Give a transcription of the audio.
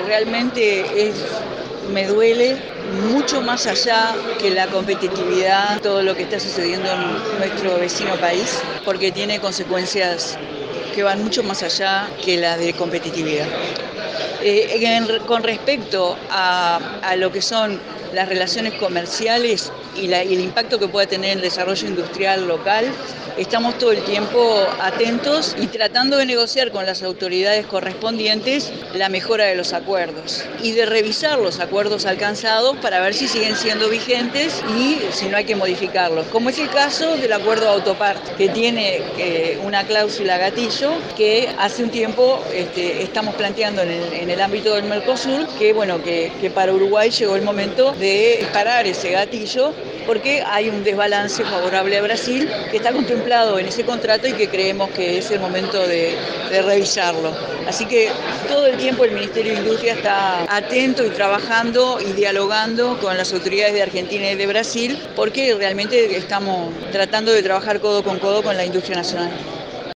realmente me duele mucho más allá que la competitividad, todo lo que está sucediendo en nuestro vecino país, porque tiene consecuencias que van mucho más allá que la de competitividad. Con respecto a lo que son las relaciones comerciales y el impacto que pueda tener el desarrollo industrial local, estamos todo el tiempo atentos y tratando de negociar con las autoridades correspondientes la mejora de los acuerdos y de revisar los acuerdos alcanzados para ver si siguen siendo vigentes y si no hay que modificarlos, como es el caso del acuerdo de Autopart, que tiene una cláusula gatillo que hace un tiempo estamos planteando en el ámbito del Mercosur, que para Uruguay llegó el momento de parar ese gatillo porque hay un desbalance favorable a Brasil que está contemplado en ese contrato y que creemos que es el momento de revisarlo. Así que todo el tiempo el Ministerio de Industria está atento y trabajando y dialogando con las autoridades de Argentina y de Brasil porque realmente estamos tratando de trabajar codo con la industria nacional.